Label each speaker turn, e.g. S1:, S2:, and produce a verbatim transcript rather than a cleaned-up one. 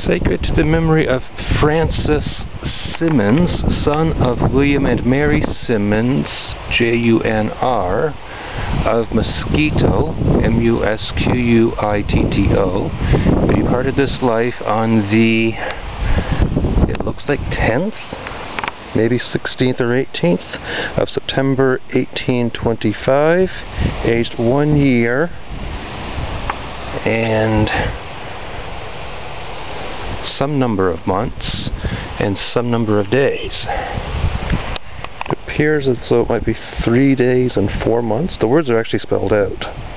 S1: Sacred to the memory of Francis Simmons, son of William and Mary Simmons, J U N R, of Mosquito, M U S Q U I T T O. He departed this life on the, it looks like tenth, maybe sixteenth or eighteenth of September eighteen twenty-five, aged one year and some number of months and some number of days. It appears as though it might be three days and four months. The words are actually spelled out.